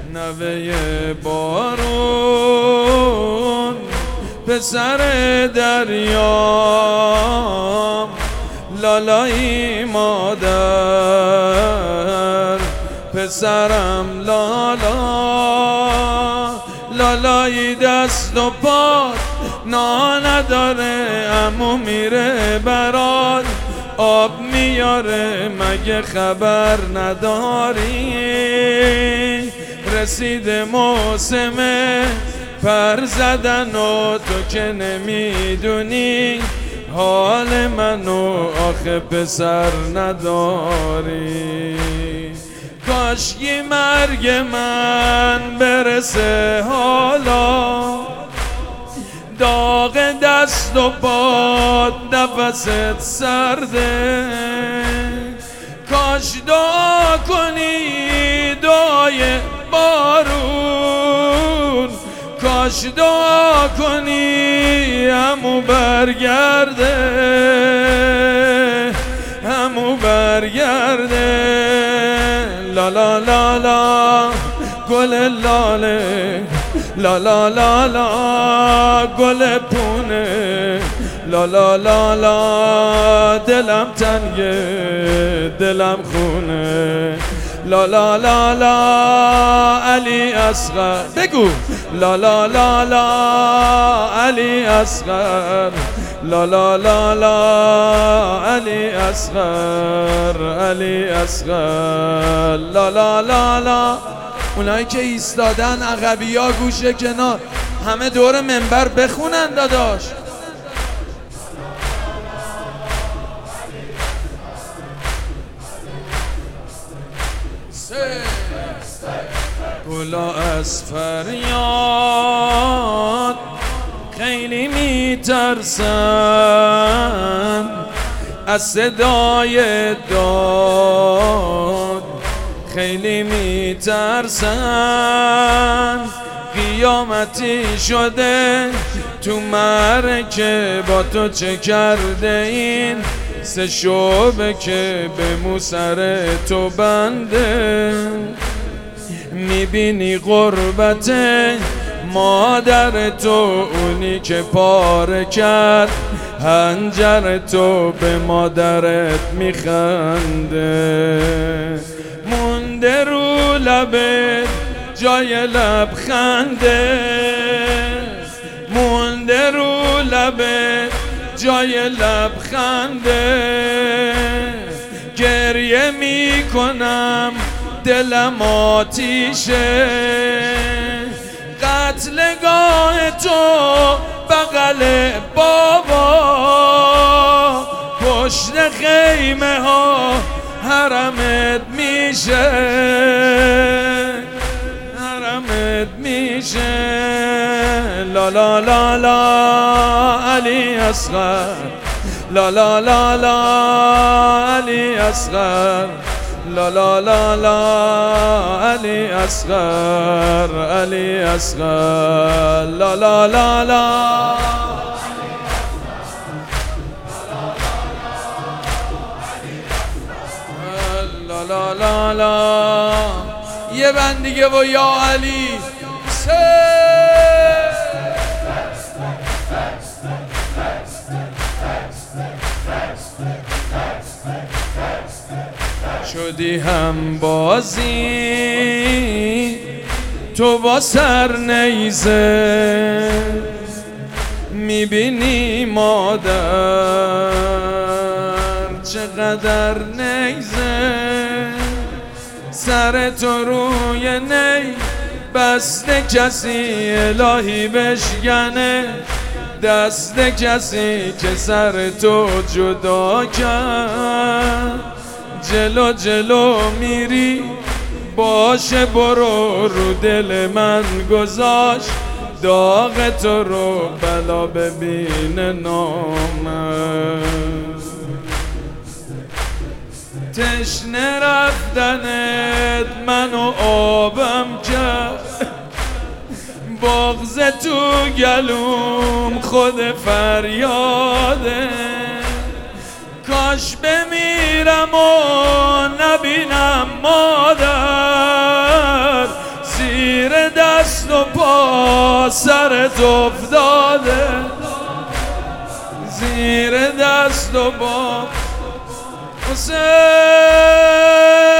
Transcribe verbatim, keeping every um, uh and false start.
نوه بارون پسر دریام لالایی مادر پسرم لالا لالایی دست و پات نا نداره عمو میره برات آب میاره مگه خبر نداری رسید موسم پر زدن و تو که نمیدونی حال منو آخه پسر نداری کاشکی مرگ من برسه حالا داغ دست و پات نفست سرده کاش دعا کنی دعای بارون کاش دعا کنی همو برگرده همو برگرده لا لا لا لا گل لاله لا لا لا لا گل پونه لا لا لا لا دلم تنگه دلم خونه لا لا لا لا علی اصغر بگو لا لا لا لا علی اصغر لا لا لا لا علی اصغر علی اصغر لا لا لا لا اونایی که ایستادن عقبی ها گوشه کنار همه دور منبر بخونن داداش گلا از فریاد خیلی میترسن از صدای داد خیلی میترسن قیامتی شده تو مرکه با تو چه کرده این سه شعبه که به موسر تو بنده میبینی غربت مادر تو اونی که پاره کرد هنجر تو به مادرت میخنده مونده رو لبت جای لبخنده مونده رو لبت جای لبخنده گریه میکنم دلم آتیشه قتلگاه تو بغل بابا پشت خیمه ها حرمت میشه حرمت میشه لا لا لا لا علی اصغر لا لا لا لا علی اصغر لا لا لا لا علی اصغر علی اصغر لا لا لا لا لا لا لا لا یه بند دیگه و یا علی شدی هم بازی تو با سر نیزه میبینی مادر چقدر نیزه سر تو روی نی بسته کسی الهی بشکنه دست کسی که سر تو جدا کرد جلو جلو میری باشه برو رو دل من گذاشت داغ تو رو بلا ببینه نامه تشنه رفتنت منو آبم کرد بغض تو گلوم خود فریاده کاش بمیرم و نبینم مادر سرت افتاده زیر دست و با حسین